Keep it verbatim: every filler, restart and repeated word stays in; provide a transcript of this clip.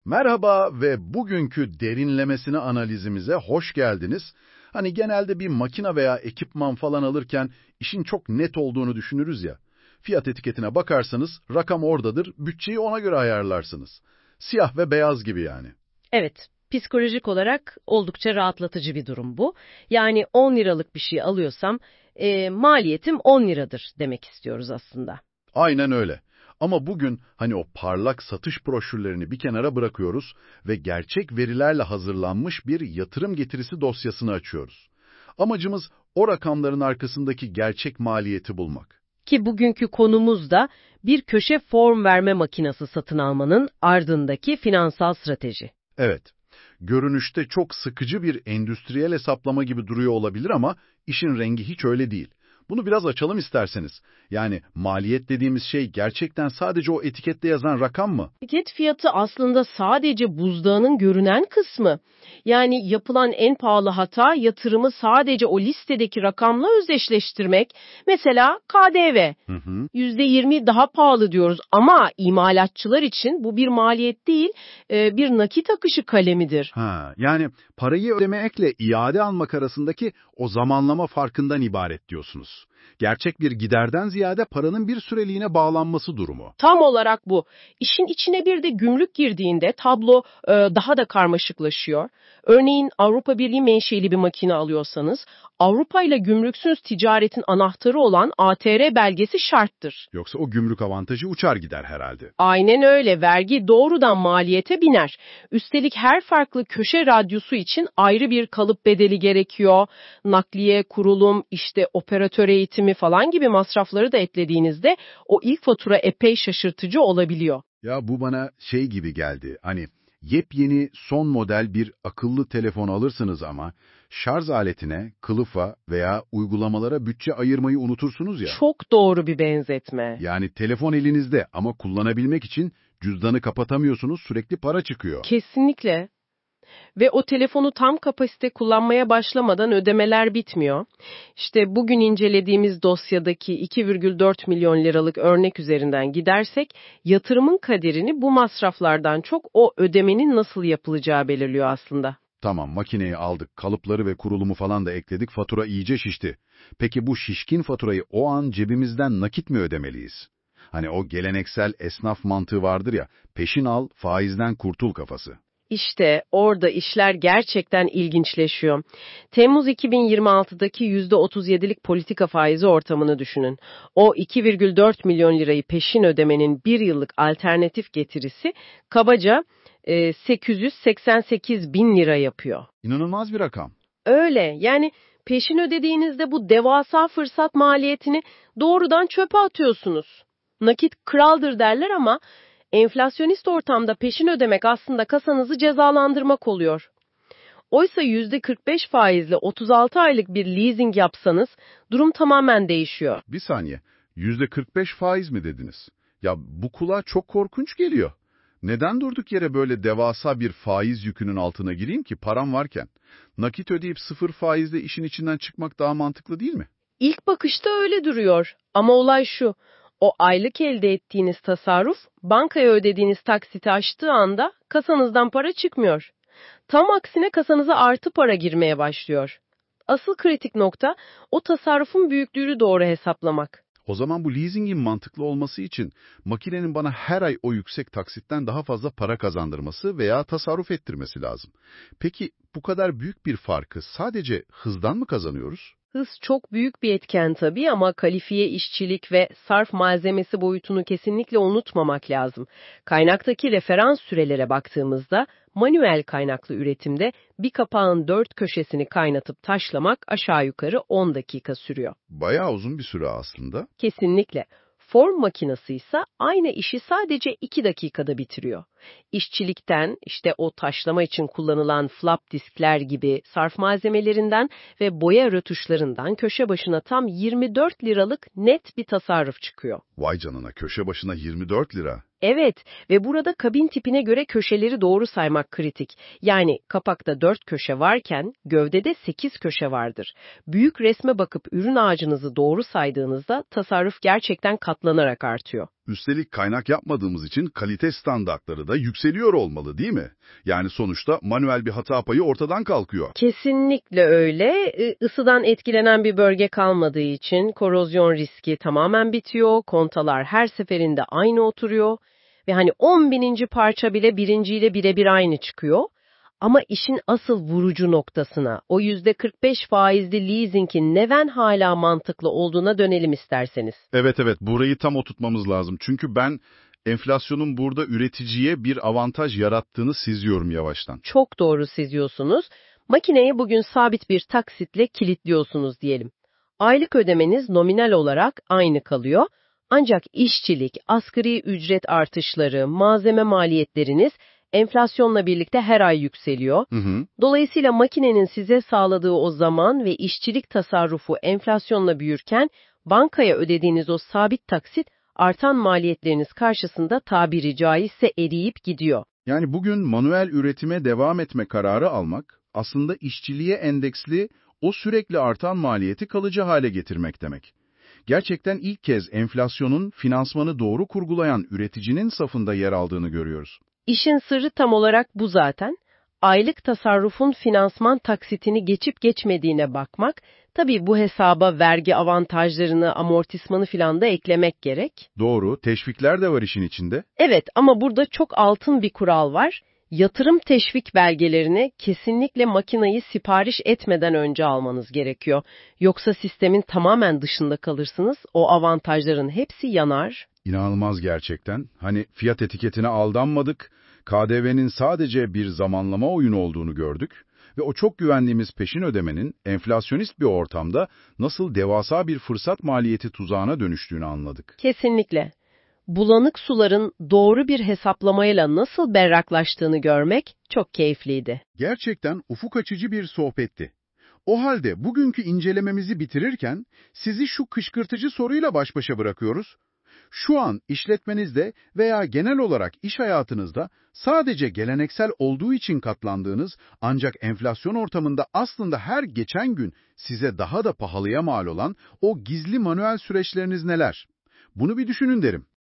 Merhaba ve bugünkü derinlemesine analizimize hoş geldiniz. Hani genelde bir makine veya ekipman falan alırken işin çok net olduğunu düşünürüz ya. Fiyat etiketine bakarsanız rakam oradadır, bütçeyi ona göre ayarlarsınız. Siyah ve beyaz gibi yani. Evet, psikolojik olarak oldukça rahatlatıcı bir durum bu. Yani on liralık bir şey alıyorsam e, maliyetim on liradır demek istiyoruz aslında. Aynen öyle. Ama bugün hani o parlak satış broşürlerini bir kenara bırakıyoruz ve gerçek verilerle hazırlanmış bir yatırım getirisi dosyasını açıyoruz. Amacımız o rakamların arkasındaki gerçek maliyeti bulmak. Ki bugünkü konumuz da bir köşe form verme makinesi satın almanın ardındaki finansal strateji. Evet, görünüşte çok sıkıcı bir endüstriyel hesaplama gibi duruyor olabilir ama işin rengi hiç öyle değil. Bunu biraz açalım isterseniz. Yani maliyet dediğimiz şey gerçekten sadece o etikette yazan rakam mı? Etiket fiyatı aslında sadece buzdağının görünen kısmı. Yani yapılan en pahalı hata yatırımı sadece o listedeki rakamla özdeşleştirmek. Mesela K D V. Hı hı. yüzde yirmi daha pahalı diyoruz ama imalatçılar için bu bir maliyet değil, e, bir nakit akışı kalemidir. Ha, yani parayı ödemekle iade almak arasındaki o zamanlama farkından ibaret diyorsunuz. Gerçek bir giderden ziyade paranın bir süreliğine bağlanması durumu. Tam olarak bu. İşin içine bir de gümrük girdiğinde tablo e, daha da karmaşıklaşıyor. Örneğin Avrupa Birliği menşeli bir makine alıyorsanız, Avrupa ile gümrüksüz ticaretin anahtarı olan A T R belgesi şarttır. Yoksa o gümrük avantajı uçar gider herhalde. Aynen öyle. Vergi doğrudan maliyete biner. Üstelik her farklı köşe radyosu için ayrı bir kalıp bedeli gerekiyor. Nakliye, kurulum, işte operatör eğitimi falan gibi masrafları da eklediğinizde o ilk fatura epey şaşırtıcı olabiliyor. Ya bu bana şey gibi geldi. Hani yepyeni son model bir akıllı telefon alırsınız ama şarj aletine, kılıfa veya uygulamalara bütçe ayırmayı unutursunuz ya. Çok doğru bir benzetme. Yani telefon elinizde ama kullanabilmek için cüzdanı kapatamıyorsunuz, sürekli para çıkıyor. Kesinlikle. Ve o telefonu tam kapasite kullanmaya başlamadan ödemeler bitmiyor. İşte bugün incelediğimiz dosyadaki iki virgül dört milyon liralık örnek üzerinden gidersek, yatırımın kaderini bu masraflardan çok o ödemenin nasıl yapılacağı belirliyor aslında. Tamam, makineyi aldık, kalıpları ve kurulumu falan da ekledik, fatura iyice şişti. Peki bu şişkin faturayı o an cebimizden nakit mi ödemeliyiz? Hani o geleneksel esnaf mantığı vardır ya, peşin al, faizden kurtul kafası. İşte orada işler gerçekten ilginçleşiyor. Temmuz iki bin yirmi altıdaki yüzde otuz yedilik politika faizi ortamını düşünün. O iki virgül dört milyon lirayı peşin ödemenin bir yıllık alternatif getirisi kabaca e, sekiz yüz seksen sekiz bin lira yapıyor. İnanılmaz bir rakam. Öyle, yani peşin ödediğinizde bu devasa fırsat maliyetini doğrudan çöpe atıyorsunuz. Nakit kraldır derler ama enflasyonist ortamda peşin ödemek aslında kasanızı cezalandırmak oluyor. Oysa yüzde kırk beş faizle otuz altı aylık bir leasing yapsanız durum tamamen değişiyor. Bir saniye, yüzde kırk beş faiz mi dediniz? Ya bu kulağa çok korkunç geliyor. Neden durduk yere böyle devasa bir faiz yükünün altına gireyim ki param varken? Nakit ödeyip sıfır faizle işin içinden çıkmak daha mantıklı değil mi? İlk bakışta öyle duruyor ama olay şu: o aylık elde ettiğiniz tasarruf bankaya ödediğiniz taksiti aştığı anda kasanızdan para çıkmıyor. Tam aksine kasanıza artı para girmeye başlıyor. Asıl kritik nokta o tasarrufun büyüklüğünü doğru hesaplamak. O zaman bu leasingin mantıklı olması için makinenin bana her ay o yüksek taksitten daha fazla para kazandırması veya tasarruf ettirmesi lazım. Peki bu kadar büyük bir farkı sadece hızdan mı kazanıyoruz? Hız çok büyük bir etken tabii ama kalifiye işçilik ve sarf malzemesi boyutunu kesinlikle unutmamak lazım. Kaynaktaki referans sürelere baktığımızda manuel kaynaklı üretimde bir kapağın dört köşesini kaynatıp taşlamak aşağı yukarı on dakika sürüyor. Bayağı uzun bir süre aslında. Kesinlikle. Form makinesi ise aynı işi sadece iki dakikada bitiriyor. İşçilikten, işte o taşlama için kullanılan flap diskler gibi sarf malzemelerinden ve boya rötuşlarından köşe başına tam yirmi dört liralık net bir tasarruf çıkıyor. Vay canına, köşe başına yirmi dört lira. Evet ve burada kabin tipine göre köşeleri doğru saymak kritik. Yani kapakta dört köşe varken gövdede sekiz köşe vardır. Büyük resme bakıp ürün ağacınızı doğru saydığınızda tasarruf gerçekten katlanarak artıyor. Üstelik kaynak yapmadığımız için kalite standartları da yükseliyor olmalı değil mi? Yani sonuçta manuel bir hata payı ortadan kalkıyor. Kesinlikle öyle. I- Isıdan etkilenen bir bölge kalmadığı için korozyon riski tamamen bitiyor. Kontalar her seferinde aynı oturuyor. Ve hani on bininci parça bile birinciyle birebir aynı çıkıyor. Ama işin asıl vurucu noktasına, o yüzde kırk beş faizli leasingin neden hala mantıklı olduğuna dönelim isterseniz. Evet evet, burayı tam oturtmamız lazım. Çünkü ben enflasyonun burada üreticiye bir avantaj yarattığını seziyorum yavaştan. Çok doğru seziyorsunuz. Makineyi bugün sabit bir taksitle kilitliyorsunuz diyelim. Aylık ödemeniz nominal olarak aynı kalıyor. Ancak işçilik, asgari ücret artışları, malzeme maliyetleriniz enflasyonla birlikte her ay yükseliyor. Hı hı. Dolayısıyla makinenin size sağladığı o zaman ve işçilik tasarrufu enflasyonla büyürken bankaya ödediğiniz o sabit taksit artan maliyetleriniz karşısında tabiri caizse eriyip gidiyor. Yani bugün manuel üretime devam etme kararı almak, aslında işçiliğe endeksli o sürekli artan maliyeti kalıcı hale getirmek demek. Gerçekten ilk kez enflasyonun finansmanı doğru kurgulayan üreticinin safında yer aldığını görüyoruz. İşin sırrı tam olarak bu zaten. Aylık tasarrufun finansman taksitini geçip geçmediğine bakmak, tabii bu hesaba vergi avantajlarını, amortismanı filan da eklemek gerek. Doğru, teşvikler de var işin içinde. Evet ama burada çok altın bir kural var. Yatırım teşvik belgelerini kesinlikle makinayı sipariş etmeden önce almanız gerekiyor. Yoksa sistemin tamamen dışında kalırsınız, o avantajların hepsi yanar. İnanılmaz gerçekten. Hani fiyat etiketine aldanmadık, K D V'nin sadece bir zamanlama oyunu olduğunu gördük ve o çok güvendiğimiz peşin ödemenin enflasyonist bir ortamda nasıl devasa bir fırsat maliyeti tuzağına dönüştüğünü anladık. Kesinlikle. Bulanık suların doğru bir hesaplamayla nasıl berraklaştığını görmek çok keyifliydi. Gerçekten ufuk açıcı bir sohbetti. O halde bugünkü incelememizi bitirirken sizi şu kışkırtıcı soruyla baş başa bırakıyoruz. Şu an işletmenizde veya genel olarak iş hayatınızda sadece geleneksel olduğu için katlandığınız ancak enflasyon ortamında aslında her geçen gün size daha da pahalıya mal olan o gizli manuel süreçleriniz neler? Bunu bir düşünün derim.